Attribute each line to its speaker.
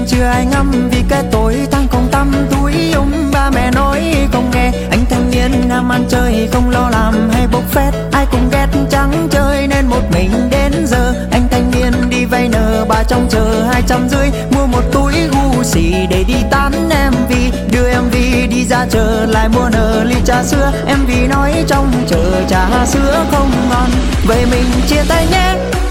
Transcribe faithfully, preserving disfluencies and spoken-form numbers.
Speaker 1: chưa ai ngắm vì cái tối tháng không tăm túi ông ba mẹ nói không nghe. Anh thanh niên ham ăn chơi không lo làm hay bốc phét, ai cũng ghét trắng chơi nên một mình đến giờ. Anh thanh niên đi vay nợ bà trông chờ hai trăm rưỡi mua một túi Gucci để đi tán em vì đưa em vì đi ra chợ lại mua nợ ly trà sữa. Em vì nói trong chợ trà sữa không ngon, vậy mình chia tay nhé.